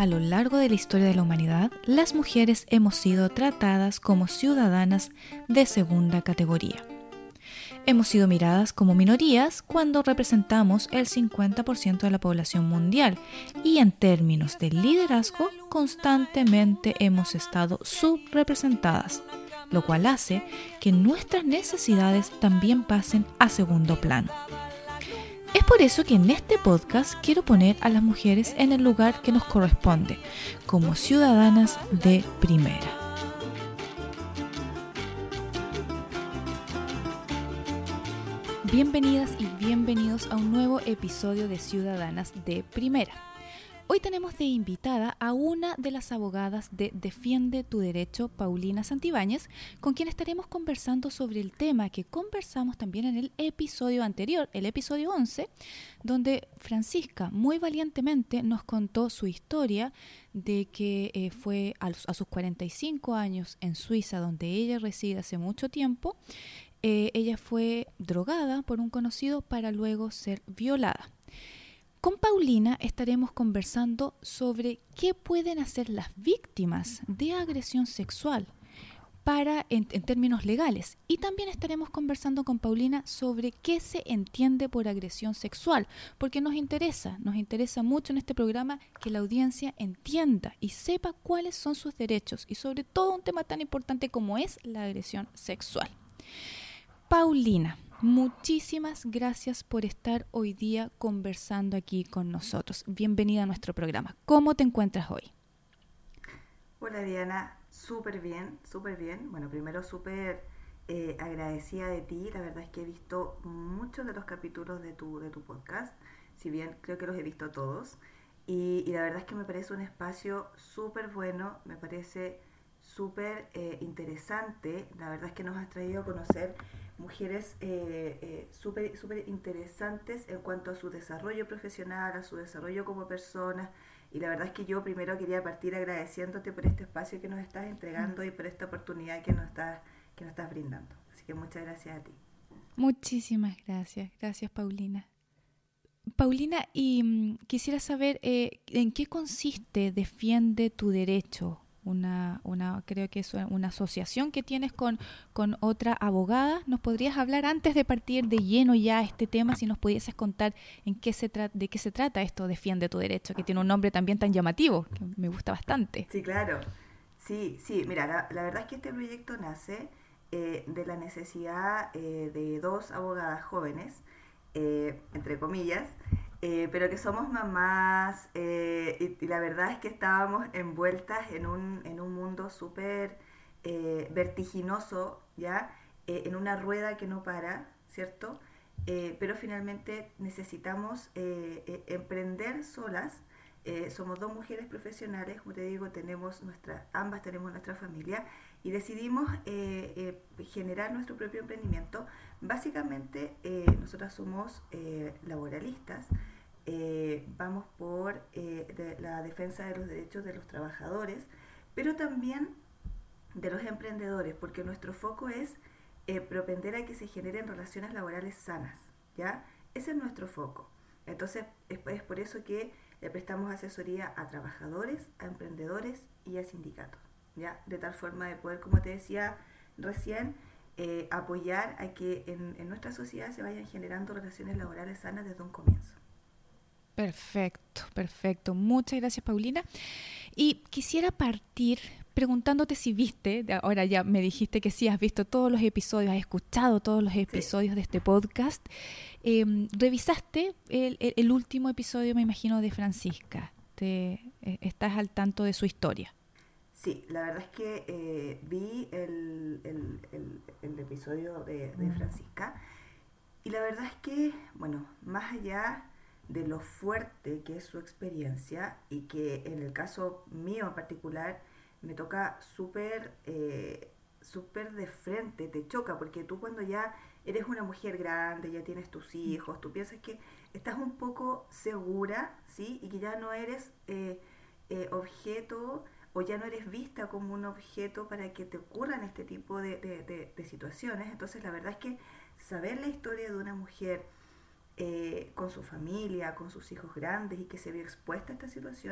a lo largo de la historia de la humanidad, las mujeres hemos sido tratadas como ciudadanas de segunda categoría. Hemos sido miradas como minorías cuando representamos el 50% de la población mundial y en términos de liderazgo constantemente hemos estado subrepresentadas, lo cual hace que nuestras necesidades también pasen a segundo plano. Es por eso que en este podcast quiero poner a las mujeres en el lugar que nos corresponde, como ciudadanas de primera. Bienvenidas y bienvenidos a un nuevo episodio de Ciudadanas de Primera. Hoy tenemos de invitada a una de las abogadas de Defiende tu Derecho, Paulina Santibáñez, con quien estaremos conversando sobre el tema que conversamos también en el episodio anterior, el episodio 11, donde Francisca muy valientemente nos contó su historia de que fue a sus 45 años en Suiza, donde ella reside hace mucho tiempo. Ella fue drogada por un conocido para luego ser violada. Con Paulina estaremos conversando sobre qué pueden hacer las víctimas de agresión sexual en términos legales. Y también estaremos conversando con Paulina sobre qué se entiende por agresión sexual, porque nos interesa mucho en este programa que la audiencia entienda y sepa cuáles son sus derechos y sobre todo un tema tan importante como es la agresión sexual. Paulina, muchísimas gracias por estar hoy día conversando aquí con nosotros. Bienvenida a nuestro programa. ¿Cómo te encuentras hoy? Hola Diana, súper bien. Bueno, primero súper agradecida de ti. La verdad es que he visto muchos de los capítulos de tu podcast, si bien creo que los he visto todos. Y la verdad es que me parece un espacio súper bueno, me parece súper interesante. La verdad es que nos has traído a conocer mujeres súper interesantes en cuanto a su desarrollo profesional, a su desarrollo como personas. Y la verdad es que yo primero quería partir agradeciéndote por este espacio que nos estás entregando y por esta oportunidad que nos estás brindando. Así que muchas gracias a ti. Muchísimas gracias. Gracias, Paulina. Paulina, y quisiera saber en qué consiste Defiende tu Derecho. Creo que es una asociación que tienes con otra abogada. ¿Nos podrías hablar antes de partir de lleno ya a este tema, si nos pudieses contar de qué se trata esto Defiende tu Derecho, que tiene un nombre también tan llamativo, que me gusta bastante? Sí, claro. Sí, mira, la verdad es que este proyecto nace de la necesidad de dos abogadas jóvenes, entre comillas, pero que somos mamás y la verdad es que estábamos envueltas en un mundo súper vertiginoso, ¿ya? En una rueda que no para, ¿cierto? Pero finalmente necesitamos emprender solas. Somos dos mujeres profesionales, como te digo, ambas tenemos nuestra familia y decidimos generar nuestro propio emprendimiento. Básicamente, nosotras somos laboralistas, vamos por la defensa de los derechos de los trabajadores, pero también de los emprendedores, porque nuestro foco es propender a que se generen relaciones laborales sanas, ¿ya? Ese es nuestro foco. Entonces, es por eso que le prestamos asesoría a trabajadores, a emprendedores y a sindicatos, ¿ya? De tal forma de poder, como te decía recién, apoyar a que en nuestra sociedad se vayan generando relaciones laborales sanas desde un comienzo. Perfecto. Muchas gracias, Paulina. Y quisiera partir preguntándote si viste, ahora ya me dijiste que sí, has visto todos los episodios, has escuchado todos los episodios de este podcast. ¿Revisaste el último episodio, me imagino, de Francisca? ¿Estás al tanto de su historia? Sí, la verdad es que vi el episodio de Francisca y la verdad es que, bueno, más allá de lo fuerte que es su experiencia y que en el caso mío en particular me toca súper de frente, te choca, porque tú cuando ya eres una mujer grande, ya tienes tus hijos, tú piensas que estás un poco segura, ¿sí? Y que ya no eres objeto o ya no eres vista como un objeto para que te ocurran este tipo de situaciones. Entonces la verdad es que saber la historia de una mujer con su familia, con sus hijos grandes y que se vio expuesta a esta situación,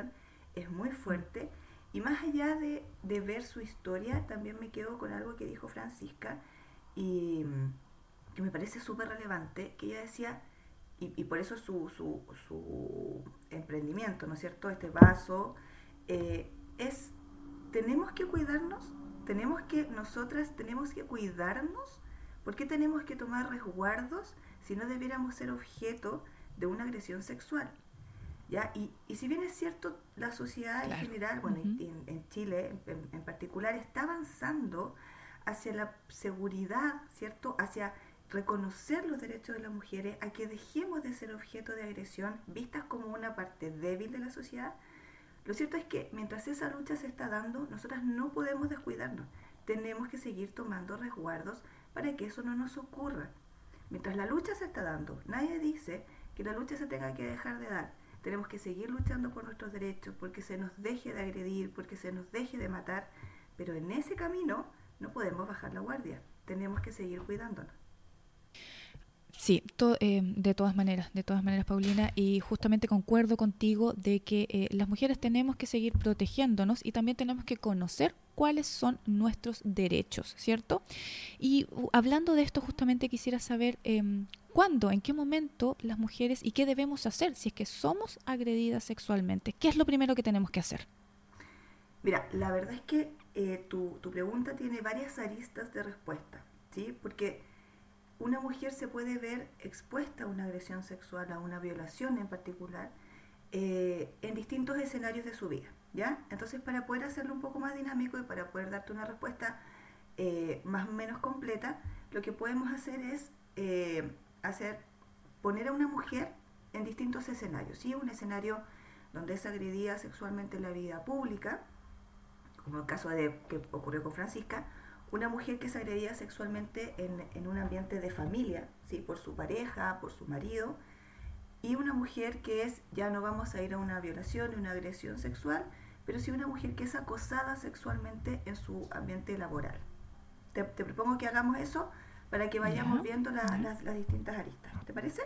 es muy fuerte. Y más allá de ver su historia, también me quedo con algo que dijo Francisca, y que me parece súper relevante, que ella decía, y por eso su emprendimiento, ¿no es cierto? Este vaso, es, tenemos que cuidarnos, nosotras tenemos que cuidarnos. ¿Por qué tenemos que tomar resguardos si no debiéramos ser objeto de una agresión sexual? ¿Ya? Y si bien es cierto, la sociedad en general, bueno, en Chile en particular, está avanzando hacia la seguridad, ¿cierto? Hacia reconocer los derechos de las mujeres, a que dejemos de ser objeto de agresión, vistas como una parte débil de la sociedad. Lo cierto es que mientras esa lucha se está dando, nosotras no podemos descuidarnos. Tenemos que seguir tomando resguardos para que eso no nos ocurra. Mientras la lucha se está dando, nadie dice que la lucha se tenga que dejar de dar. Tenemos que seguir luchando por nuestros derechos, porque se nos deje de agredir, porque se nos deje de matar, pero en ese camino no podemos bajar la guardia. Tenemos que seguir cuidándonos. Sí, de todas maneras, Paulina, y justamente concuerdo contigo de que las mujeres tenemos que seguir protegiéndonos y también tenemos que conocer cuáles son nuestros derechos, ¿cierto? Y hablando de esto, justamente quisiera saber cuándo, en qué momento las mujeres y qué debemos hacer si es que somos agredidas sexualmente. ¿Qué es lo primero que tenemos que hacer? Mira, la verdad es que tu pregunta tiene varias aristas de respuesta, ¿sí? Porque una mujer se puede ver expuesta a una agresión sexual, a una violación en particular, en distintos escenarios de su vida, ¿ya? Entonces, para poder hacerlo un poco más dinámico y para poder darte una respuesta más o menos completa, lo que podemos hacer es poner a una mujer en distintos escenarios, ¿sí? Un escenario donde es agredida sexualmente en la vida pública, como el caso que ocurrió con Francisca, una mujer que es agredida sexualmente en un ambiente de familia, ¿sí? Por su pareja, por su marido, y una mujer que ya no vamos a ir a una violación, una agresión sexual, pero sí una mujer que es acosada sexualmente en su ambiente laboral. Te propongo que hagamos eso para que vayamos viendo las distintas aristas. ¿Te parece?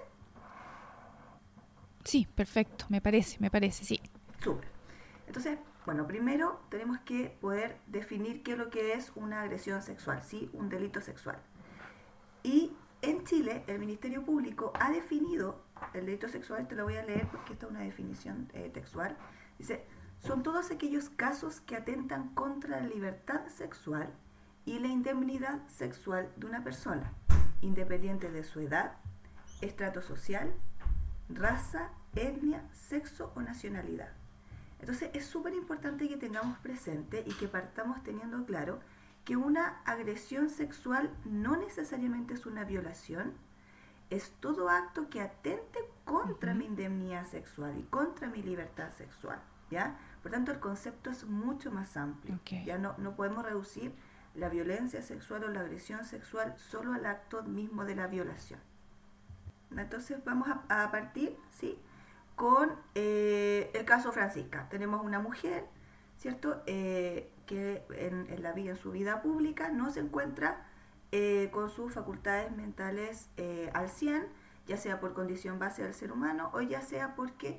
Sí, perfecto, me parece, sí. Súper. Entonces, bueno, primero tenemos que poder definir qué es lo que es una agresión sexual, ¿sí? Un delito sexual. Y en Chile, el Ministerio Público ha definido el delito sexual, te lo voy a leer porque esta es una definición textual. Dice, son todos aquellos casos que atentan contra la libertad sexual y la indemnidad sexual de una persona, independiente de su edad, estrato social, raza, etnia, sexo o nacionalidad. Entonces es súper importante que tengamos presente y que partamos teniendo claro que una agresión sexual no necesariamente es una violación, es todo acto que atente contra mi indemnidad sexual y contra mi libertad sexual, ¿ya? Por tanto, el concepto es mucho más amplio. Ya no podemos reducir la violencia sexual o la agresión sexual solo al acto mismo de la violación. Entonces vamos a partir, ¿sí?, con el caso Francisca. Tenemos una mujer, ¿cierto?, que en su vida pública no se encuentra con sus facultades mentales al 100, ya sea por condición base del ser humano o ya sea porque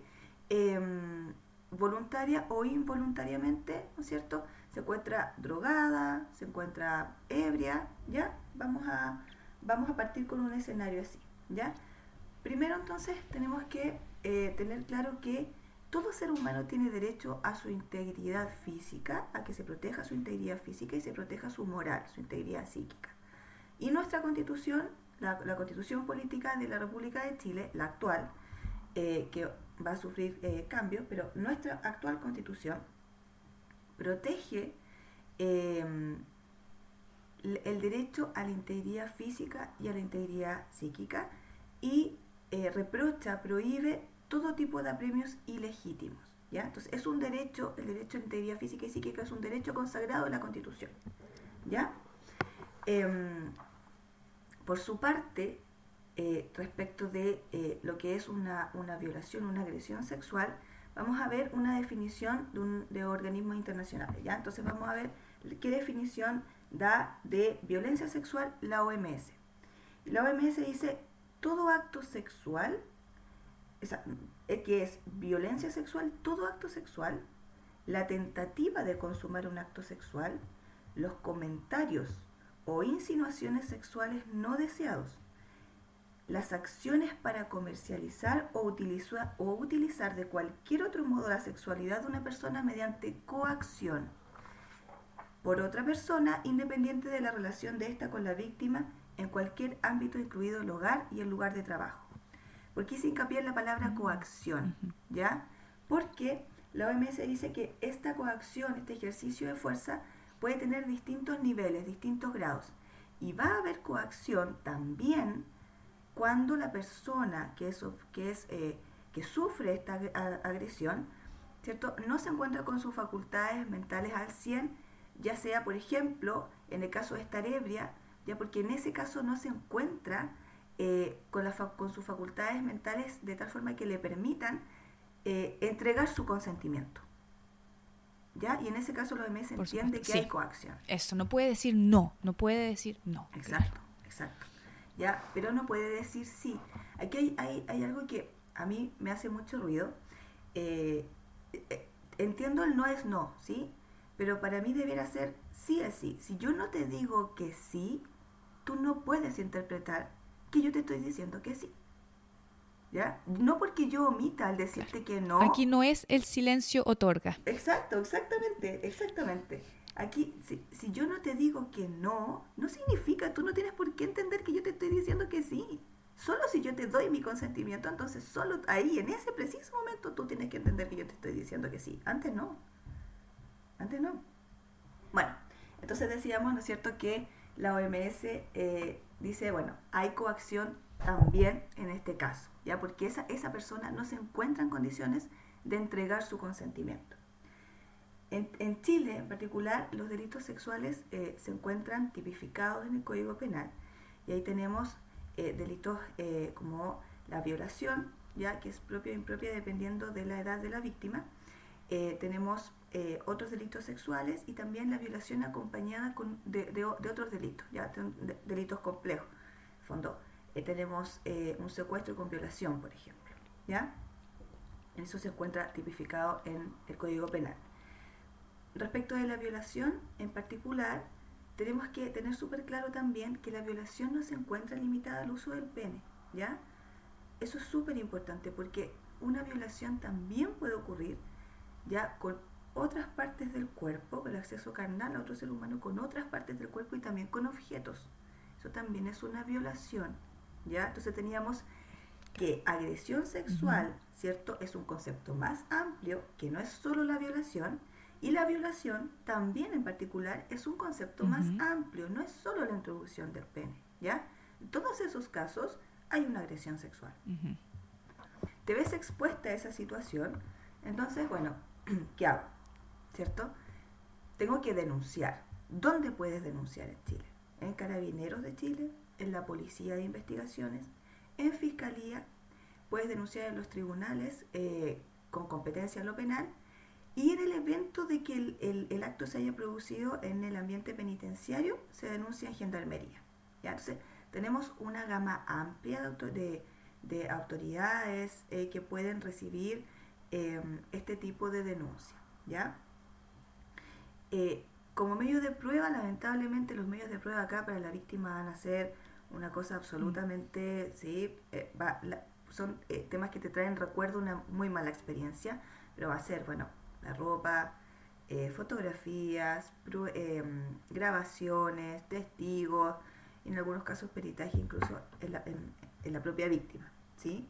voluntaria o involuntariamente, ¿no es cierto?, se encuentra drogada, se encuentra ebria, ¿ya? Vamos a partir con un escenario así, ¿ya? Primero, entonces, tenemos que tener claro que todo ser humano tiene derecho a su integridad física, a que se proteja su integridad física y se proteja su moral, su integridad psíquica. Y nuestra Constitución, la Constitución Política de la República de Chile, la actual, que va a sufrir cambios, pero nuestra actual Constitución protege el derecho a la integridad física y a la integridad psíquica y prohíbe todo tipo de apremios ilegítimos, ¿ya? Entonces es un derecho, el derecho a la integridad física y psíquica es un derecho consagrado en la Constitución, ¿ya? Por su parte, respecto de lo que es una violación, una agresión sexual, vamos a ver una definición de organismos internacionales, ¿ya? Entonces vamos a ver qué definición da de violencia sexual la OMS. La OMS dice, todo acto sexual, que es violencia sexual, todo acto sexual la tentativa de consumar un acto sexual, los comentarios o insinuaciones sexuales no deseados, las acciones para comercializar o utilizar de cualquier otro modo la sexualidad de una persona mediante coacción por otra persona, independiente de la relación de ésta con la víctima, en cualquier ámbito, incluido el hogar y el lugar de trabajo. ¿Por qué se hincapié en la palabra coacción? ¿Ya? Porque la OMS dice que esta coacción, este ejercicio de fuerza, puede tener distintos niveles, distintos grados. Y va a haber coacción también cuando la persona que sufre esta agresión, ¿cierto?, no se encuentra con sus facultades mentales al 100, ya sea, por ejemplo, en el caso de estar ebria, ya porque en ese caso no se encuentra con sus facultades mentales de tal forma que le permitan entregar su consentimiento. ¿Ya? Y en ese caso la OMS entiende que hay coacción. Eso, no puede decir no, no puede decir no. Exacto, claro. Exacto. ¿Ya? Pero no puede decir sí. Aquí hay algo que a mí me hace mucho ruido. Entiendo el no es no, ¿sí? Pero para mí debiera ser sí es sí. Si yo no te digo que sí, tú no puedes interpretar que yo te estoy diciendo que sí. ¿Ya? No porque yo omita al decirte que no. Aquí no es el silencio otorga. Exacto, exactamente. Aquí, si yo no te digo que no, no significa, tú no tienes por qué entender que yo te estoy diciendo que sí. Solo si yo te doy mi consentimiento, entonces solo ahí, en ese preciso momento, tú tienes que entender que yo te estoy diciendo que sí. Antes no. Bueno, entonces decíamos, ¿no es cierto?, que la OMS dice, bueno, hay coacción también en este caso, ¿ya? Porque esa persona no se encuentra en condiciones de entregar su consentimiento. En Chile, en particular, los delitos sexuales se encuentran tipificados en el Código Penal, y ahí tenemos delitos como la violación, ya, que es propia o impropia dependiendo de la edad de la víctima. Tenemos otros delitos sexuales y también la violación acompañada de otros delitos, ya, delitos complejos. En el fondo, tenemos un secuestro con violación, por ejemplo, ¿ya? Eso se encuentra tipificado en el Código Penal. Respecto de la violación, en particular, tenemos que tener súper claro también que la violación no se encuentra limitada al uso del pene, ¿ya? Eso es súper importante porque una violación también puede ocurrir, ya, con otras partes del cuerpo, el acceso carnal a otro ser humano con otras partes del cuerpo y también con objetos. Eso también es una violación, ¿ya? Entonces teníamos que agresión sexual, ¿cierto?, es un concepto más amplio, que no es solo la violación, y la violación también en particular es un concepto más amplio, no es solo la introducción del pene, ¿ya? En todos esos casos hay una agresión sexual. Te ves expuesta a esa situación, entonces, bueno, ¿qué hago? ¿Cierto? Tengo que denunciar. ¿Dónde puedes denunciar en Chile? En Carabineros de Chile, en la Policía de Investigaciones, en Fiscalía, puedes denunciar en los tribunales con competencia en lo penal, y en el evento de que el acto se haya producido en el ambiente penitenciario, se denuncia en Gendarmería, ¿ya? Entonces, tenemos una gama amplia de autoridades que pueden recibir este tipo de denuncia, ¿ya? Como medio de prueba, lamentablemente los medios de prueba acá para la víctima van a ser una cosa absolutamente, ¿sí? Son temas que te traen recuerdo una muy mala experiencia, pero va a ser, bueno, la ropa, fotografías, grabaciones, testigos, en algunos casos peritaje incluso en la propia víctima, ¿sí?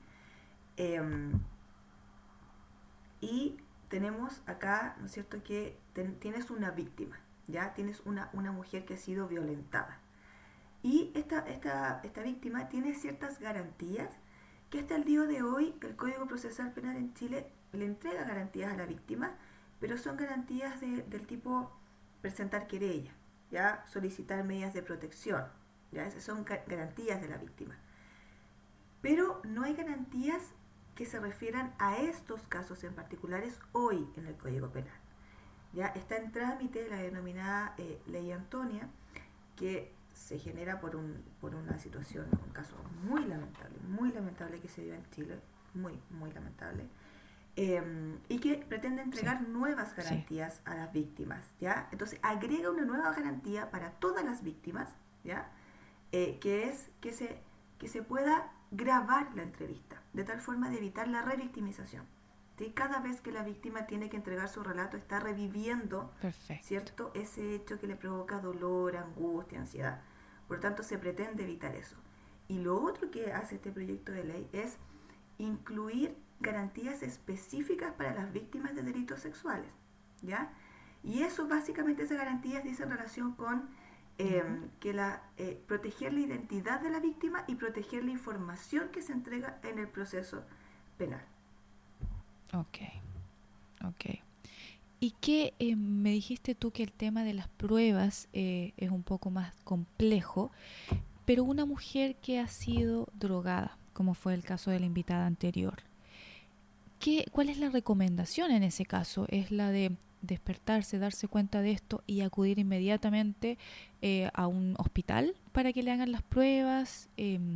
Y tenemos acá, ¿no es cierto?, que tienes una víctima, ¿ya? Tienes una mujer que ha sido violentada. Y esta víctima tiene ciertas garantías que hasta el día de hoy el Código Procesal Penal en Chile le entrega garantías a la víctima, pero son garantías del tipo presentar querella, ¿ya? Solicitar medidas de protección, ¿ya? Esas son garantías de la víctima. Pero no hay garantías que se refieran a estos casos en particulares hoy en el Código Penal. Ya está en trámite la denominada Ley Antonia, que se genera por una situación, un caso muy lamentable que se dio en Chile, muy lamentable, y que pretende entregar Sí, nuevas sí. garantías a las víctimas, ¿ya? Entonces agrega una nueva garantía para todas las víctimas, ¿ya? Que es que se pueda grabar la entrevista, de tal forma de evitar la revictimización. ¿Sí? Cada vez que la víctima tiene que entregar su relato, está reviviendo, Perfecto. ¿cierto?, ese hecho que le provoca dolor, angustia, ansiedad. Por lo tanto, se pretende evitar eso. Y lo otro que hace este proyecto de ley es incluir garantías específicas para las víctimas de delitos sexuales, ¿ya? Y eso básicamente, esas garantías dicen relación con Ujú. proteger la identidad de la víctima y proteger la información que se entrega en el proceso penal. Ok, ok. ¿Y qué me dijiste tú que el tema de las pruebas es un poco más complejo, pero una mujer que ha sido drogada, como fue el caso de la invitada anterior, ¿cuál es la recomendación en ese caso? ¿Es la de despertarse, darse cuenta de esto y acudir inmediatamente a un hospital para que le hagan las pruebas?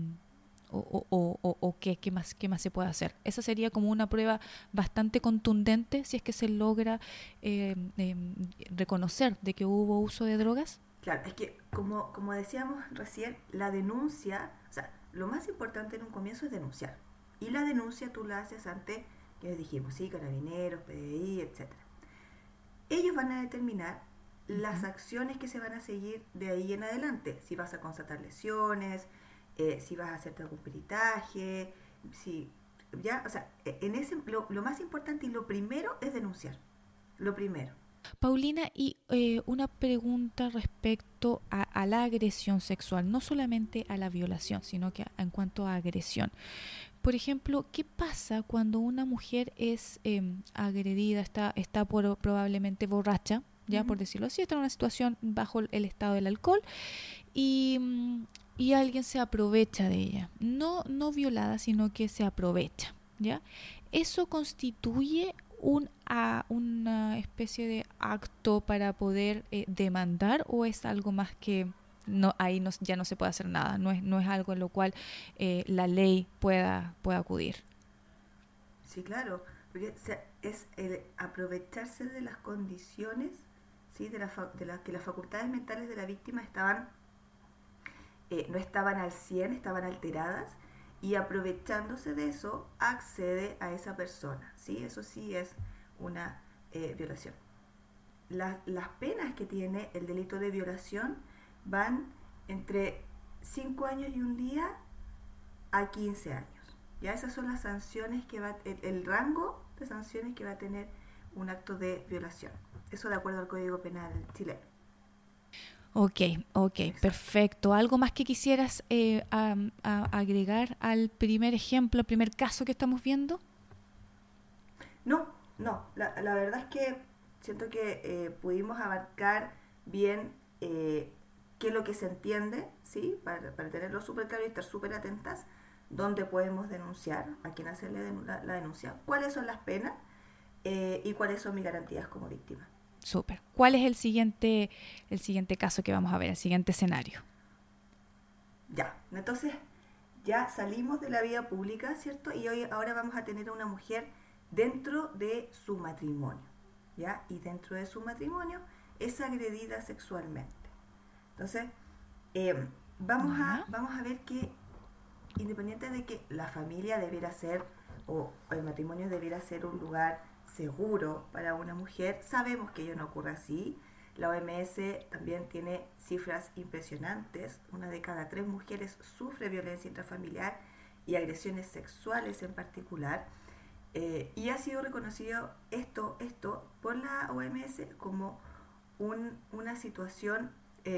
¿O qué más se puede hacer? Esa sería como una prueba bastante contundente si es que se logra eh, eh, reconocer de que hubo uso de drogas. Claro, es que como decíamos recién, la denuncia, o sea, lo más importante en un comienzo es denunciar. Y la denuncia tú la haces ante, que dijimos, sí, carabineros, PDI, etcétera. Ellos van a determinar las Ujú. acciones que se van a seguir de ahí en adelante. Si vas a constatar lesiones, si vas a hacerte algún peritaje, si ya, o sea, lo más importante y lo primero es denunciar. Lo primero. Paulina, y una pregunta respecto a la agresión sexual, no solamente a la violación, sino que en cuanto a agresión. Por ejemplo, ¿qué pasa cuando una mujer es agredida, está probablemente borracha, ya Ujú. por decirlo así, está en una situación bajo el estado del alcohol y alguien se aprovecha de ella? No, no violada, sino que se aprovecha, ¿ya? ¿Eso constituye una especie de acto para poder demandar o es algo más que no, ahí no, ya no se puede hacer nada? No es algo en lo cual la ley pueda acudir. Sí, claro, porque es el aprovecharse de las condiciones, ¿sí? De las que las facultades mentales de la víctima no estaban al 100, estaban alteradas, y aprovechándose de eso accede a esa persona, ¿sí? Eso sí es una violación. Las penas que tiene el delito de violación van entre 5 años y un día a 15 años. Ya esas son las sanciones que el rango de sanciones que va a tener un acto de violación. Eso de acuerdo al Código Penal chileno. Ok, ok, Exacto. perfecto. ¿Algo más que quisieras agregar al primer ejemplo, al primer caso que estamos viendo? No, no, la verdad es que siento que pudimos abarcar bien qué es lo que se entiende, ¿sí? Para tenerlo súper claro y estar súper atentas, dónde podemos denunciar, a quién hacerle la denuncia, cuáles son las penas y cuáles son mis garantías como víctima. Súper. ¿Cuál es el siguiente caso que vamos a ver, el siguiente escenario? Ya, entonces ya salimos de la vida pública, ¿cierto? Y ahora vamos a tener a una mujer dentro de su matrimonio, ¿ya? Y dentro de su matrimonio es agredida sexualmente. Entonces, eh, ¿Ya? vamos a ver que independiente de que la familia debiera ser o el matrimonio debiera ser un lugar seguro para una mujer, sabemos que ello no ocurre así. La OMS también tiene cifras impresionantes. Una de cada 3 mujeres sufre violencia intrafamiliar y agresiones sexuales en particular. Y ha sido reconocido esto por la OMS como una situación,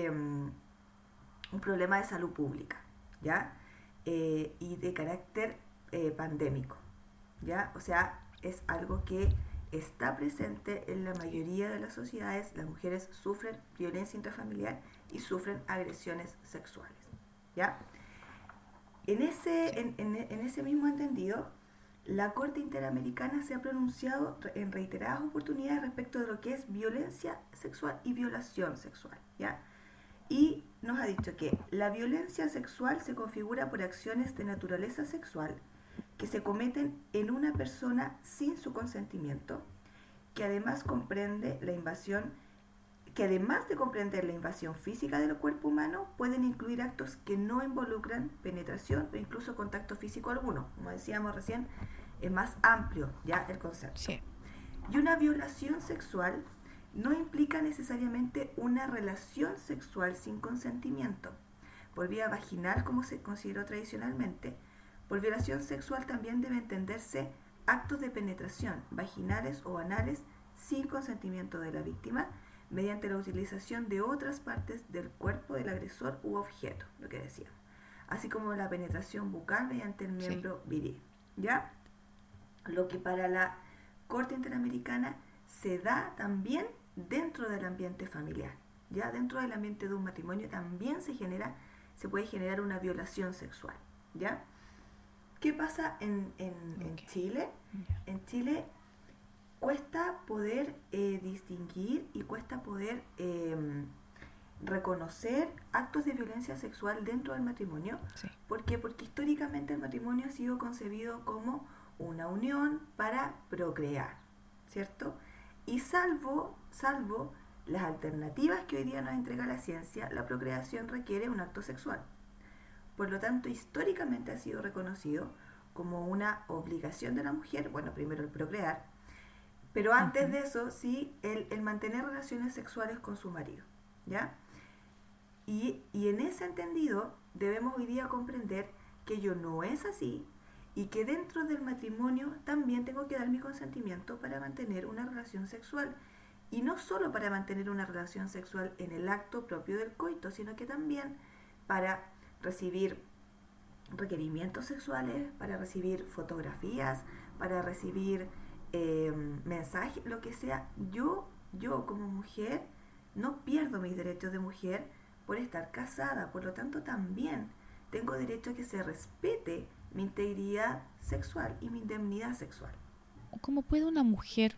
un problema de salud pública, ¿ya? Y de carácter pandémico, ¿ya? O sea, es algo que está presente en la mayoría de las sociedades. Las mujeres sufren violencia intrafamiliar y sufren agresiones sexuales, ¿ya? Sí. En ese mismo entendido, la Corte Interamericana se ha pronunciado en reiteradas oportunidades respecto de lo que es violencia sexual y violación sexual, ¿ya? Y nos ha dicho que la violencia sexual se configura por acciones de naturaleza sexual que se cometen en una persona sin su consentimiento, que además de comprender la invasión física del cuerpo humano, pueden incluir actos que no involucran penetración o incluso contacto físico alguno. Como decíamos recién, es más amplio ya el concepto. Sí. Y una violación sexual no implica necesariamente una relación sexual sin consentimiento, por vía vaginal como se consideró tradicionalmente. Por violación sexual también debe entenderse actos de penetración vaginales o anales sin consentimiento de la víctima, mediante la utilización de otras partes del cuerpo del agresor u objeto, lo que decíamos, así como la penetración bucal mediante el miembro viril, ¿ya? Lo que para la Corte Interamericana se da también dentro del ambiente familiar, ¿ya? Dentro del ambiente de un matrimonio también se puede generar una violación sexual, ¿ya? ¿Qué pasa en Chile? Yeah. En Chile cuesta poder distinguir y cuesta poder reconocer actos de violencia sexual dentro del matrimonio. Sí. ¿Por qué? Porque históricamente el matrimonio ha sido concebido como una unión para procrear, ¿cierto? Y salvo las alternativas que hoy día nos entrega la ciencia, la procreación requiere un acto sexual. Por lo tanto, históricamente ha sido reconocido como una obligación de la mujer, bueno, primero el procrear, pero antes de eso, sí, el mantener relaciones sexuales con su marido, ¿ya? Y en ese entendido, debemos hoy día comprender que ello no es así y que dentro del matrimonio también tengo que dar mi consentimiento para mantener una relación sexual. Y no solo para mantener una relación sexual en el acto propio del coito, sino que también para recibir requerimientos sexuales, para recibir fotografías, para recibir mensajes, lo que sea. Yo como mujer no pierdo mis derechos de mujer por estar casada, por lo tanto también tengo derecho a que se respete mi integridad sexual y mi indemnidad sexual. ¿Cómo puede una mujer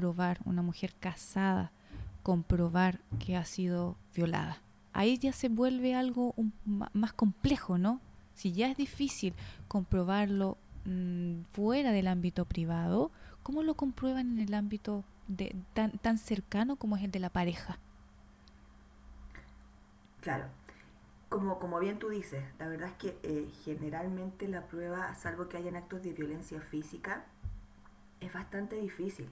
casada, comprobar que ha sido violada? Ahí ya se vuelve algo más complejo, ¿no? Si ya es difícil comprobarlo fuera del ámbito privado, ¿cómo lo comprueban en el ámbito tan cercano como es el de la pareja? Claro, como bien tú dices, la verdad es que generalmente la prueba, salvo que hayan actos de violencia física, es bastante difícil,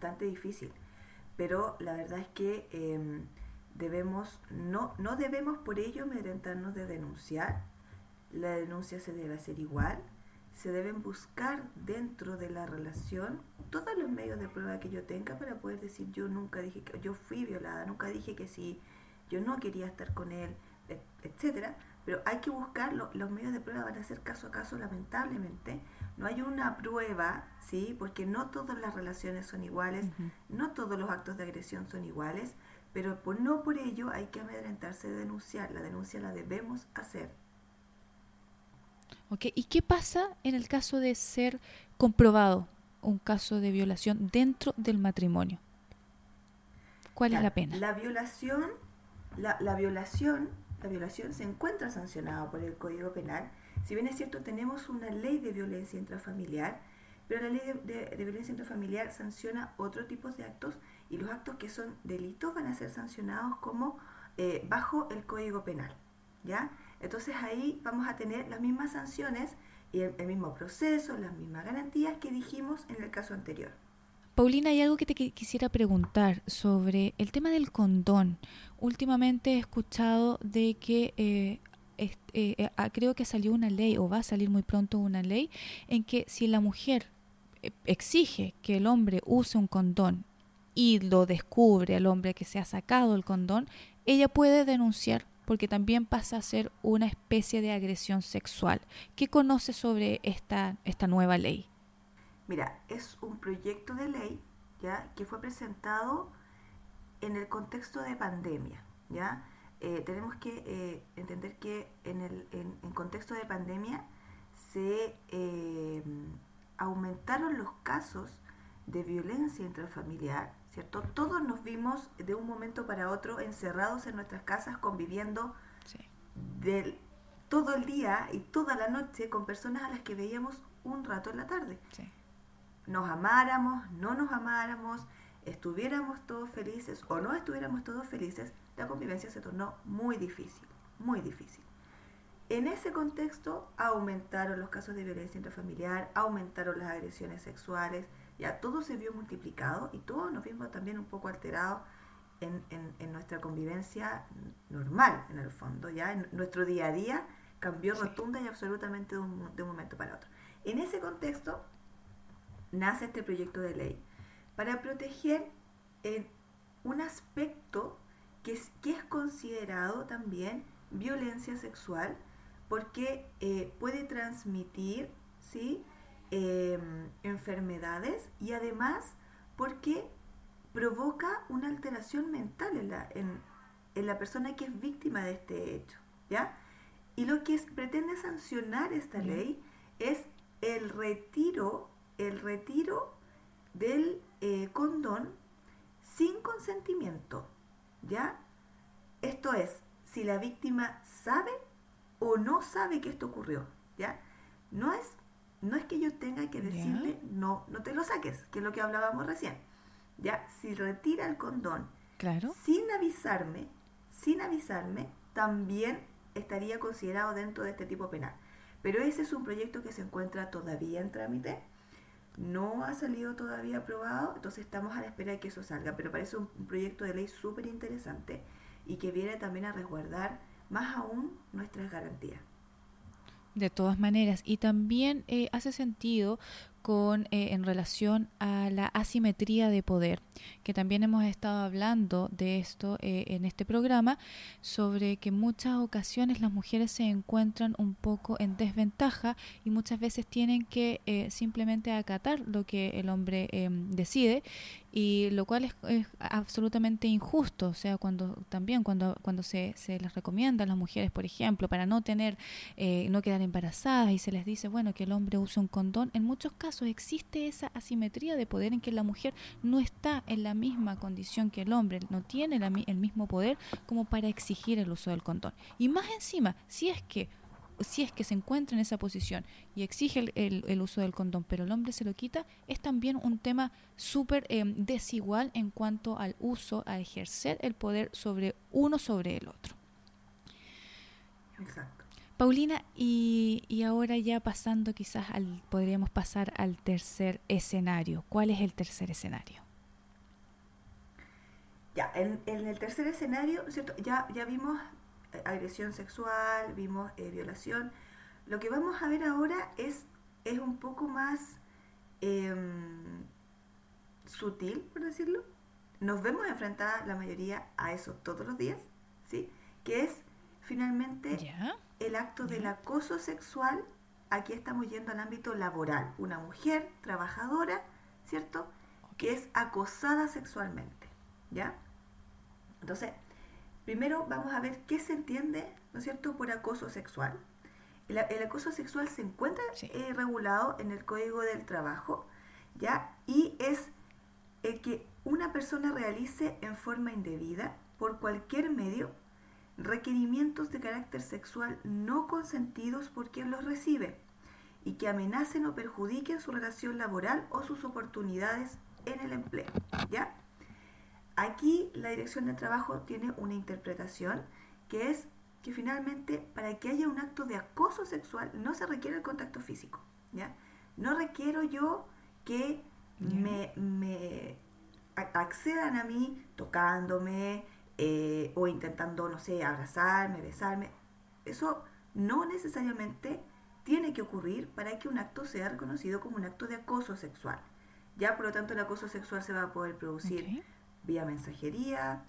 pero la verdad es que no debemos por ello amedrentarnos de denunciar. La denuncia se debe hacer igual, se deben buscar dentro de la relación todos los medios de prueba que yo tenga para poder decir yo nunca dije que yo fui violada, nunca dije que sí, yo no quería estar con él, etcétera. Pero hay que buscar, los medios de prueba van a ser caso a caso, lamentablemente. No hay una prueba, ¿sí? Porque no todas las relaciones son iguales, no todos los actos de agresión son iguales, pero no por ello hay que amedrentarse de denunciar. La denuncia la debemos hacer. Okay. ¿Y qué pasa en el caso de ser comprobado un caso de violación dentro del matrimonio? ¿Cuál es la pena? La violación se encuentra sancionada por el Código Penal. Si bien es cierto, tenemos una ley de violencia intrafamiliar, pero la ley de violencia intrafamiliar sanciona otro tipo de actos y los actos que son delitos van a ser sancionados como bajo el Código Penal, ¿ya? Entonces ahí vamos a tener las mismas sanciones y el mismo proceso, las mismas garantías que dijimos en el caso anterior. Paulina, hay algo que te quisiera preguntar sobre el tema del condón. Últimamente he escuchado de que creo que salió una ley o va a salir muy pronto una ley en que si la mujer exige que el hombre use un condón y lo descubre al hombre que se ha sacado el condón, ella puede denunciar porque también pasa a ser una especie de agresión sexual. ¿Qué conoces sobre esta nueva ley? Mira, es un proyecto de ley, ¿ya?, que fue presentado en el contexto de pandemia, ¿ya? Tenemos que entender que en contexto de pandemia se aumentaron los casos de violencia intrafamiliar, ¿cierto? Todos nos vimos de un momento para otro encerrados en nuestras casas, conviviendo todo el día y toda la noche con personas a las que veíamos un rato en la tarde. Sí. Nos amáramos, no nos amáramos, estuviéramos todos felices o no estuviéramos todos felices, la convivencia se tornó muy difícil, muy difícil. En ese contexto aumentaron los casos de violencia intrafamiliar, aumentaron las agresiones sexuales, ya todo se vio multiplicado y todos nos vimos también un poco alterados en nuestra convivencia normal, en el fondo, ya en nuestro día a día cambió rotunda y absolutamente de un momento para otro. En ese contexto nace este proyecto de ley para proteger un aspecto que es considerado también violencia sexual, porque puede transmitir, ¿sí?, enfermedades, y además porque provoca una alteración mental en la persona que es víctima de este hecho, ¿ya? Y lo que pretende sancionar esta ley es el retiro del condón sin consentimiento, ¿ya? Esto es, si la víctima sabe o no sabe que esto ocurrió, ¿ya? No es que yo tenga que decirle, no te lo saques, que es lo que hablábamos recién, ¿ya? Si retira el condón, claro, sin avisarme, también estaría considerado dentro de este tipo penal. Pero ese es un proyecto que se encuentra todavía en trámite, no ha salido todavía aprobado, entonces estamos a la espera de que eso salga, pero parece un proyecto de ley súper interesante y que viene también a resguardar más aún nuestras garantías. de todas maneras. Y también hace sentido en relación a la asimetría de poder, que también hemos estado hablando de esto en este programa, sobre que en muchas ocasiones las mujeres se encuentran un poco en desventaja y muchas veces tienen que simplemente acatar lo que el hombre decide, y lo cual es absolutamente injusto. O sea, cuando se les recomienda a las mujeres, por ejemplo, para no quedar embarazadas, y se les dice, bueno, que el hombre use un condón, en muchos casos existe esa asimetría de poder en que la mujer no está en la misma condición que el hombre, no tiene el mismo poder como para exigir el uso del condón. Y más encima, si es que se encuentra en esa posición y exige el uso del condón, pero el hombre se lo quita, es también un tema súper desigual en cuanto al uso, a ejercer el poder sobre uno sobre el otro. Exacto. Paulina, y ahora ya podríamos pasar al tercer escenario. ¿Cuál es el tercer escenario? Ya, en el tercer escenario, ¿cierto? Ya vimos agresión sexual, vimos violación. Lo que vamos a ver ahora es un poco más sutil, por decirlo. Nos vemos enfrentadas la mayoría a eso todos los días, ¿sí? Que es finalmente el acto del acoso sexual. Aquí estamos yendo al ámbito laboral. Una mujer trabajadora, ¿cierto?, que es acosada sexualmente, ¿ya? Entonces, primero vamos a ver qué se entiende, ¿no es cierto?, por acoso sexual. El acoso sexual se encuentra regulado en el Código del Trabajo, ¿ya? Y es el que una persona realice en forma indebida, por cualquier medio, requerimientos de carácter sexual no consentidos por quien los recibe, y que amenacen o perjudiquen su relación laboral o sus oportunidades en el empleo, ¿ya? Aquí la Dirección de Trabajo tiene una interpretación, que es que finalmente para que haya un acto de acoso sexual no se requiere el contacto físico, ¿ya? No requiero yo que me accedan a mí tocándome o intentando, no sé, abrazarme, besarme. Eso no necesariamente tiene que ocurrir para que un acto sea reconocido como un acto de acoso sexual. Ya, por lo tanto, el acoso sexual se va a poder producir vía mensajería,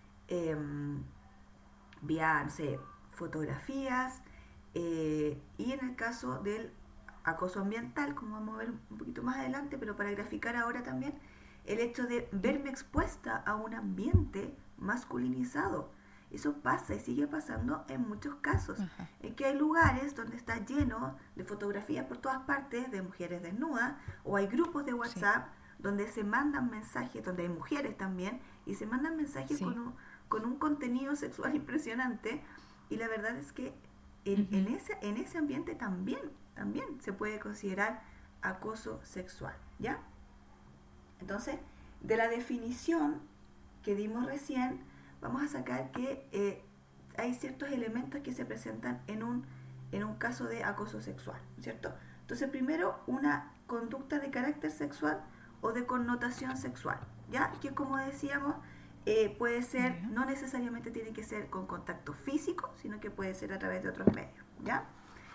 vía, no sé, fotografías, y en el caso del acoso ambiental, como vamos a ver un poquito más adelante, pero para graficar ahora también, el hecho de verme expuesta a un ambiente masculinizado. Eso pasa y sigue pasando en muchos casos, en que hay lugares donde está lleno de fotografías por todas partes de mujeres desnudas, o hay grupos de WhatsApp donde se mandan mensajes, donde hay mujeres también, y se mandan mensajes con un contenido sexual impresionante, y la verdad es que en ese ambiente también se puede considerar acoso sexual, ¿ya? Entonces, de la definición que dimos recién, vamos a sacar que hay ciertos elementos que se presentan en un caso de acoso sexual, ¿cierto? Entonces, primero, una conducta de carácter sexual o de connotación sexual, ¿ya? Que como decíamos, puede ser, no necesariamente tiene que ser con contacto físico, sino que puede ser a través de otros medios, ¿ya?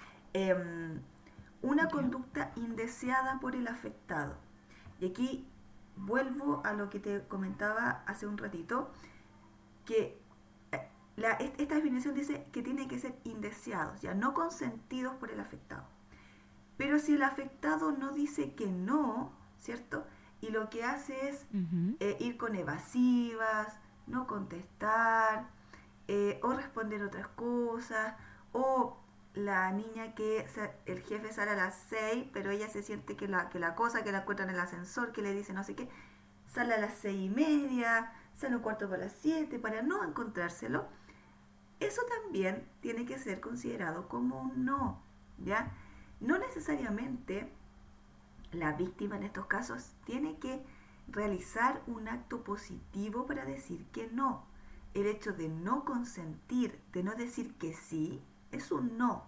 Una conducta indeseada por el afectado. Y aquí vuelvo a lo que te comentaba hace un ratito, que esta definición dice que tiene que ser indeseados, ya no consentidos por el afectado. Pero si el afectado no dice que no, ¿cierto? Y lo que hace es ir con evasivas, no contestar, o responder otras cosas, o la niña que el jefe sale a las 6, pero ella se siente que la cosa que la encuentra en el ascensor, que le dice no sé qué, sale a las 6:30, sale un cuarto para las 7 para no encontrárselo. Eso también tiene que ser considerado como un no, ¿ya? No necesariamente la víctima en estos casos tiene que realizar un acto positivo para decir que no. El hecho de no consentir, de no decir que sí, es un no,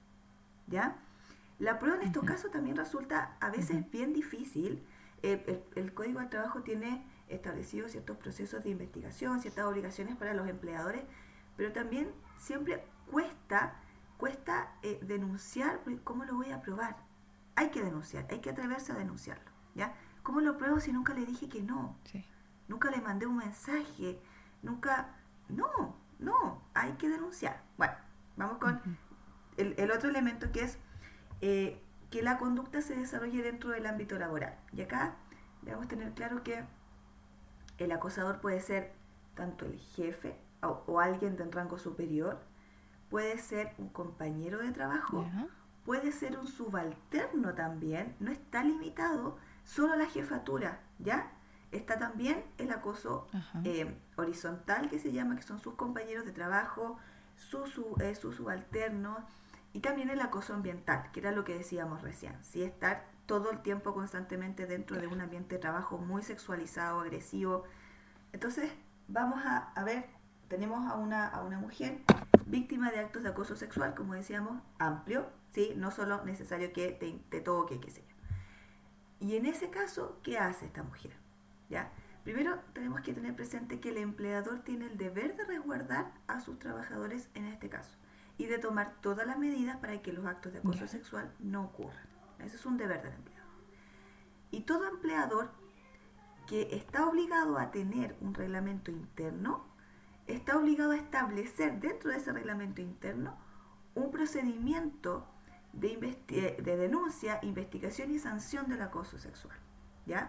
¿ya? La prueba en estos casos también resulta a veces bien difícil. El Código del Trabajo tiene establecidos ciertos procesos de investigación, ciertas obligaciones para los empleadores, pero también siempre cuesta denunciar, porque ¿cómo lo voy a probar? Hay que denunciar, hay que atreverse a denunciarlo, ¿ya? ¿Cómo lo pruebo si nunca le dije que no? Sí. Nunca le mandé un mensaje, nunca... No, hay que denunciar. Bueno, vamos con el otro elemento, que es que la conducta se desarrolle dentro del ámbito laboral. Y acá debemos tener claro que el acosador puede ser tanto el jefe o alguien de rango superior, puede ser un compañero de trabajo, puede ser un subalterno también, no está limitado solo a la jefatura, ¿ya? Está también el acoso horizontal, que se llama, que son sus compañeros de trabajo, sus subalternos, y también el acoso ambiental, que era lo que decíamos recién, ¿sí? Estar todo el tiempo constantemente dentro de un ambiente de trabajo muy sexualizado, agresivo. Entonces, vamos a ver, tenemos a una mujer víctima de actos de acoso sexual, como decíamos, amplio, ¿sí? No solo necesario que te toque, qué sé yo. Y en ese caso, ¿qué hace esta mujer? ¿Ya? Primero tenemos que tener presente que el empleador tiene el deber de resguardar a sus trabajadores en este caso y de tomar todas las medidas para que los actos de acoso sexual no ocurran. Ese es un deber del empleador. Y todo empleador que está obligado a tener un reglamento interno, está obligado a establecer dentro de ese reglamento interno un procedimiento de denuncia, investigación y sanción del acoso sexual, ¿ya?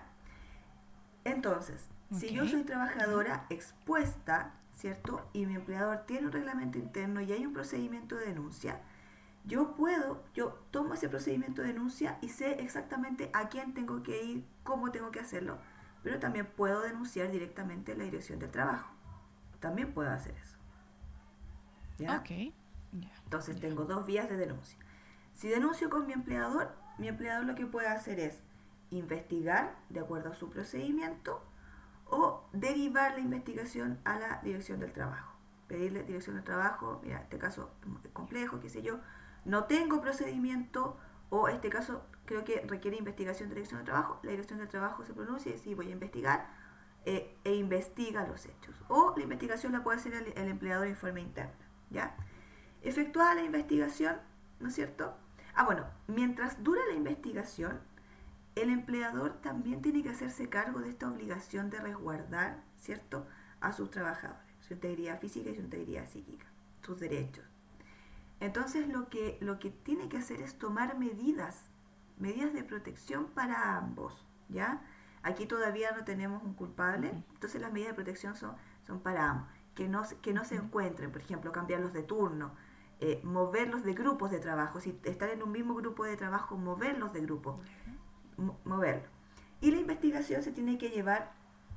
Entonces, si yo soy trabajadora expuesta, ¿cierto? Y mi empleador tiene un reglamento interno y hay un procedimiento de denuncia, yo tomo ese procedimiento de denuncia y sé exactamente a quién tengo que ir, cómo tengo que hacerlo, pero también puedo denunciar directamente a la dirección del trabajo. También puedo hacer eso, ¿ya? Entonces tengo 2 vías de denuncia. Si denuncio con mi empleador lo que puede hacer es investigar de acuerdo a su procedimiento o derivar la investigación a la dirección del trabajo. Pedirle dirección del trabajo, mira, este caso es complejo, qué sé yo, no tengo procedimiento, o este caso creo que requiere investigación de dirección del trabajo, la dirección del trabajo se pronuncia y dice, sí, voy a investigar, e investiga los hechos. O la investigación la puede hacer el empleador en forma interna, ¿ya? Efectuada la investigación, ¿no es cierto? Bueno, mientras dura la investigación, el empleador también tiene que hacerse cargo de esta obligación de resguardar, ¿cierto?, a sus trabajadores, su integridad física y su integridad psíquica, sus derechos. Entonces lo que tiene que hacer es tomar medidas de protección para ambos, ¿ya? Aquí todavía no tenemos un culpable, entonces las medidas de protección son para ambos, que no se encuentren, por ejemplo, cambiarlos de turno, moverlos de grupos de trabajo, si están en un mismo grupo de trabajo, moverlos de grupo, moverlo. Y la investigación se tiene que llevar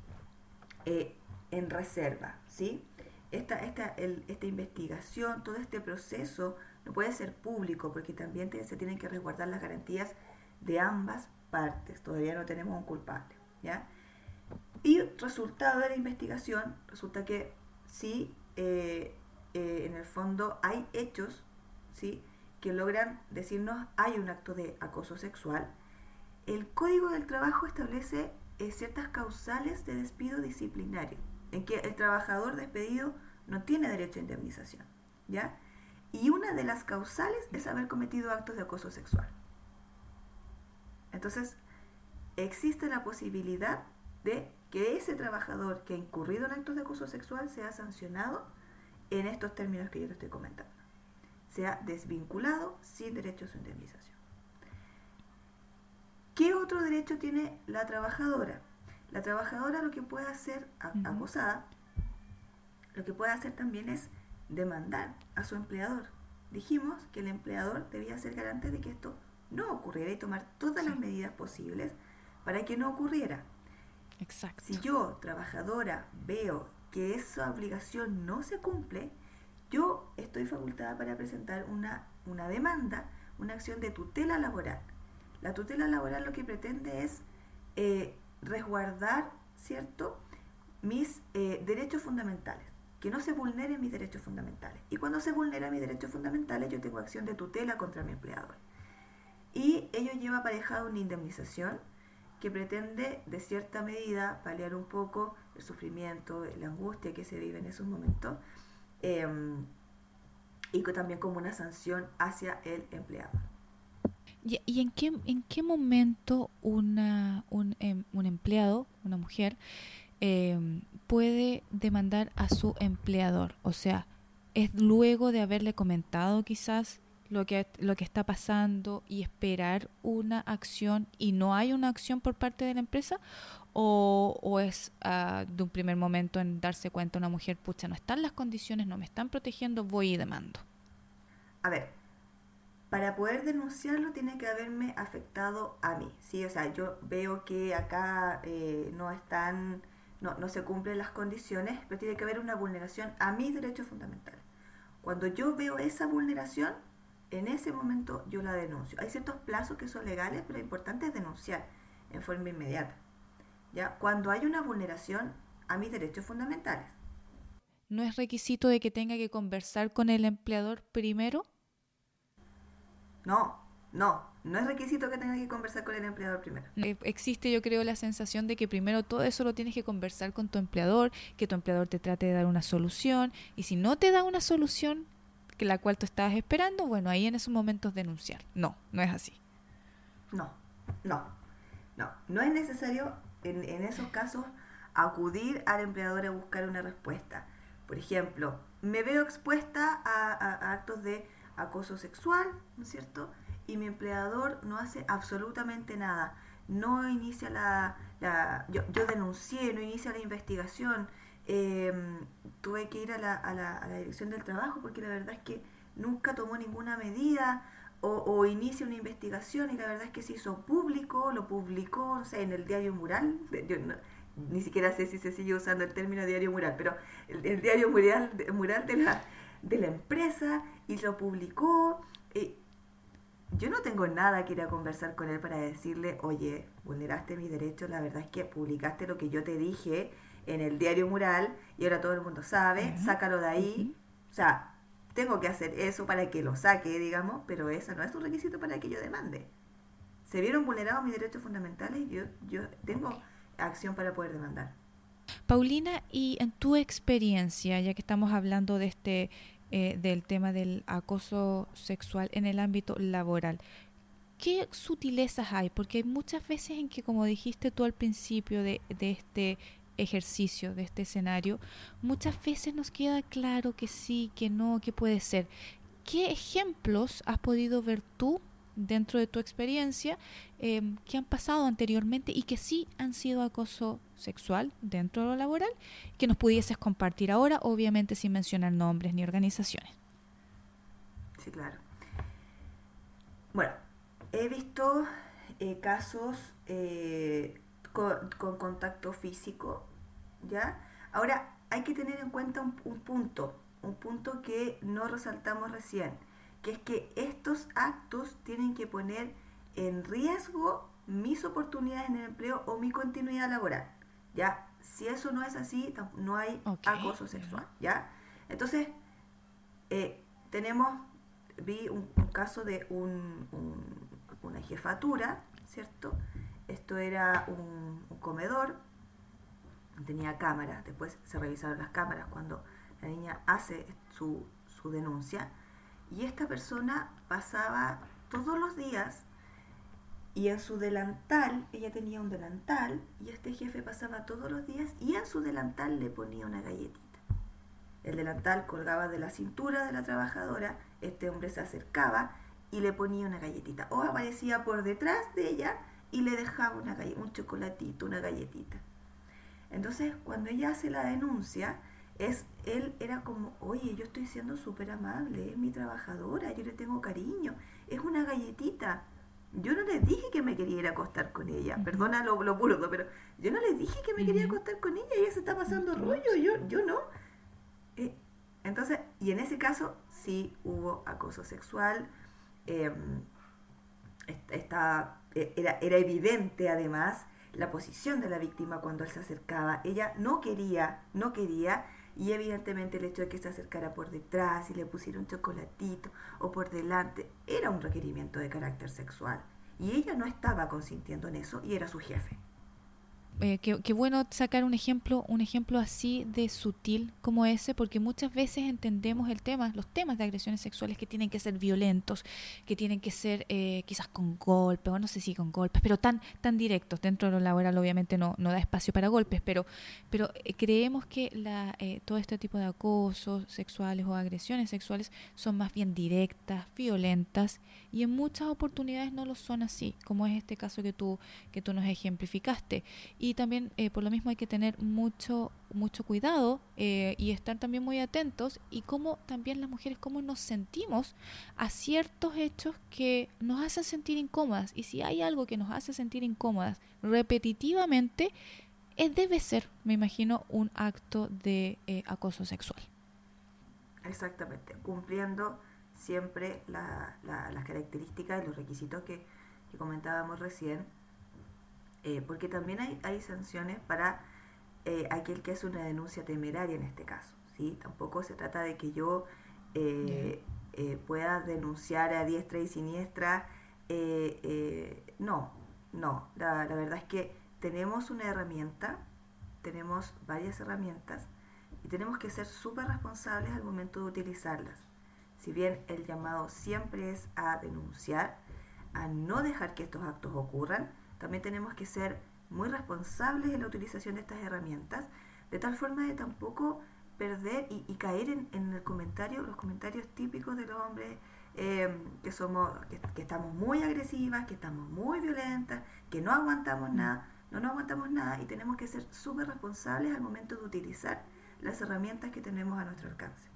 en reserva, ¿sí? Esta investigación, todo este proceso no puede ser público porque también se tienen que resguardar las garantías de ambas partes. Todavía no tenemos un culpable, ¿ya? Y resultado de la investigación, resulta que sí, en el fondo hay hechos, ¿sí?, que logran decirnos hay un acto de acoso sexual. El Código del Trabajo establece ciertas causales de despido disciplinario, en que el trabajador despedido no tiene derecho a indemnización, ¿ya? Y una de las causales es haber cometido actos de acoso sexual. Entonces, existe la posibilidad de que ese trabajador que ha incurrido en actos de acoso sexual sea sancionado en estos términos que yo te estoy comentando. Sea desvinculado sin derecho a su indemnización. ¿Qué otro derecho tiene la trabajadora? La trabajadora lo que puede hacer, acosada, lo que puede hacer también es demandar a su empleador. Dijimos que el empleador debía ser garante de que esto no ocurriera y tomar todas las medidas posibles para que no ocurriera. Exacto. Si yo, trabajadora, veo que esa obligación no se cumple, yo estoy facultada para presentar una demanda, una acción de tutela laboral. La tutela laboral lo que pretende es resguardar, ¿cierto?, mis derechos fundamentales, que no se vulneren mis derechos fundamentales. Y cuando se vulneran mis derechos fundamentales, yo tengo acción de tutela contra mi empleador. Y ello lleva aparejado una indemnización que pretende, de cierta medida, paliar un poco el sufrimiento, la angustia que se vive en esos momentos, y también como una sanción hacia el empleador. ¿Y en qué momento un empleado, una mujer, puede demandar a su empleador? O sea, ¿es luego de haberle comentado quizás lo que está pasando y esperar una acción y no hay una acción por parte de la empresa? ¿O es de un primer momento en darse cuenta una mujer, pucha, no están las condiciones, no me están protegiendo, voy y demando? A ver, para poder denunciarlo tiene que haberme afectado a mí, ¿sí? O sea, yo veo que acá no se cumplen las condiciones, pero tiene que haber una vulneración a mis derechos fundamentales. Cuando yo veo esa vulneración, en ese momento yo la denuncio. Hay ciertos plazos que son legales, pero lo importante es denunciar en forma inmediata, ¿ya? Cuando hay una vulneración a mis derechos fundamentales. ¿No es requisito de que tenga que conversar con el empleador primero? No es requisito que tenga que conversar con el empleador primero. Existe, yo creo, la sensación de que primero todo eso lo tienes que conversar con tu empleador, que tu empleador te trate de dar una solución, y si no te da una solución que la cual tú estabas esperando, bueno, ahí en esos momentos denunciar. No es así. No es necesario en esos casos acudir al empleador a buscar una respuesta. Por ejemplo, me veo expuesta a actos de acoso sexual, ¿no es cierto?, y mi empleador no hace absolutamente nada. No inicia yo denuncié, no inicia la investigación. Tuve que ir a la dirección del trabajo porque la verdad es que nunca tomó ninguna medida, o inicia una investigación y la verdad es que se hizo público, lo publicó, no sé, en el diario Mural. Ni siquiera sé si se sigue usando el término diario Mural, pero el diario Mural de la empresa, y lo publicó. Yo no tengo nada que ir a conversar con él para decirle, oye, vulneraste mis derechos, la verdad es que publicaste lo que yo te dije en el diario Mural y ahora todo el mundo sabe, sácalo de ahí. O sea, tengo que hacer eso para que lo saque, digamos, pero eso no es un requisito para que yo demande. Se vieron vulnerados mis derechos fundamentales y yo tengo acción para poder demandar. Paulina, y en tu experiencia, ya que estamos hablando de del tema del acoso sexual en el ámbito laboral, ¿qué sutilezas hay? Porque hay muchas veces en que, como dijiste tú al principio de este ejercicio, de este escenario, muchas veces nos queda claro que sí, que no, que puede ser. ¿Qué ejemplos has podido ver tú dentro de tu experiencia que han pasado anteriormente y que sí han sido acoso sexual dentro de lo laboral, que nos pudieses compartir ahora, obviamente sin mencionar nombres ni organizaciones? Sí, claro. Bueno, he visto casos con contacto físico, ¿ya? Ahora, hay que tener en cuenta un punto que no resaltamos recién, que es que estos actos tienen que poner en riesgo mis oportunidades en el empleo o mi continuidad laboral. ¿Ya? Si eso no es así, no hay acoso sexual. ¿Ya? Entonces, vi un caso de una jefatura, ¿cierto? Esto era un comedor, tenía cámaras, después se revisaron las cámaras cuando la niña hace su denuncia, y esta persona pasaba todos los días y en su delantal, ella tenía un delantal, y este jefe pasaba todos los días y en su delantal le ponía una galletita. El delantal colgaba de la cintura de la trabajadora, este hombre se acercaba y le ponía una galletita, o aparecía por detrás de ella y le dejaba un chocolatito, una galletita. Entonces, cuando ella hace la denuncia, él era como, oye, yo estoy siendo súper amable, es mi trabajadora, yo le tengo cariño, es una galletita. Yo no les dije que me quería ir a acostar con ella, perdona lo burdo, pero yo no les dije que me quería acostar con ella, se está pasando rollo, yo no. Entonces, y en ese caso sí hubo acoso sexual, era evidente además la posición de la víctima cuando él se acercaba. Ella no quería, y evidentemente el hecho de que se acercara por detrás y le pusiera un chocolatito o por delante era un requerimiento de carácter sexual, y ella no estaba consintiendo en eso, y era su jefe. Qué bueno sacar un ejemplo así de sutil como ese, porque muchas veces entendemos los temas de agresiones sexuales, que tienen que ser violentos, que tienen que ser quizás con golpes, o no sé si con golpes, pero tan directos. Dentro de lo laboral obviamente no da espacio para golpes, pero creemos que todo este tipo de acosos sexuales o agresiones sexuales son más bien directas, violentas, y en muchas oportunidades no lo son así, como es este caso que tú nos ejemplificaste. Y también por lo mismo hay que tener mucho cuidado y estar también muy atentos, y cómo también las mujeres, cómo nos sentimos a ciertos hechos que nos hacen sentir incómodas. Y si hay algo que nos hace sentir incómodas repetitivamente, debe ser, me imagino, un acto de acoso sexual. Exactamente, cumpliendo siempre las características y los requisitos que comentábamos recién. Porque también hay sanciones para aquel que hace una denuncia temeraria en este caso, ¿sí? Tampoco se trata de que yo pueda denunciar a diestra y siniestra. No, la verdad es que tenemos una herramienta, tenemos varias herramientas, y tenemos que ser súper responsables al momento de utilizarlas. Si bien el llamado siempre es a denunciar, a no dejar que estos actos ocurran, también tenemos que ser muy responsables en la utilización de estas herramientas, de tal forma de tampoco perder y caer en los comentarios típicos de los hombres, que estamos muy agresivas, que estamos muy violentas, que no aguantamos nada, no aguantamos nada, y tenemos que ser súper responsables al momento de utilizar las herramientas que tenemos a nuestro alcance.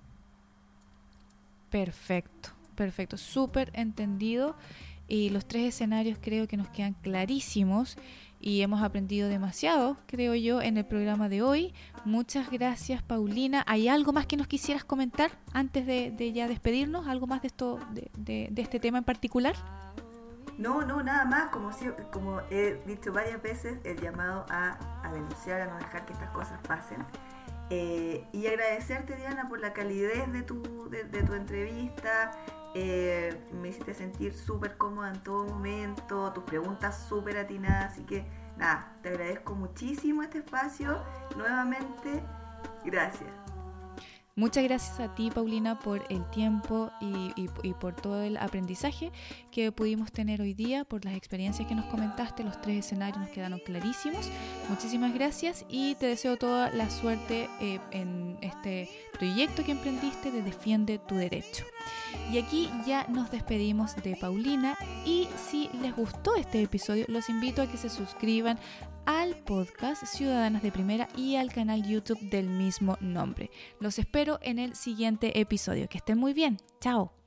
Perfecto, súper entendido. Y los 3 escenarios creo que nos quedan clarísimos, y hemos aprendido demasiado, creo yo, en el programa de hoy. Muchas gracias, Paulina. ¿Hay algo más que nos quisieras comentar antes de ya despedirnos? ¿Algo más de esto, de este tema en particular? No, nada más. Como he dicho varias veces, el llamado a denunciar, a no dejar que estas cosas pasen. Y agradecerte, Diana, por la calidez de tu entrevista. Me hiciste sentir súper cómoda en todo momento, tus preguntas súper atinadas, así que nada, te agradezco muchísimo este espacio, nuevamente, gracias. Muchas gracias a ti, Paulina, por el tiempo y por todo el aprendizaje que pudimos tener hoy día, por las experiencias que nos comentaste. Los 3 escenarios nos quedaron clarísimos. Muchísimas gracias, y te deseo toda la suerte en este proyecto que emprendiste de Defiende tu Derecho. Y aquí ya nos despedimos de Paulina, y si les gustó este episodio, los invito a que se suscriban al podcast Ciudadanas de Primera y al canal YouTube del mismo nombre. Los espero en el siguiente episodio. Que estén muy bien. Chao.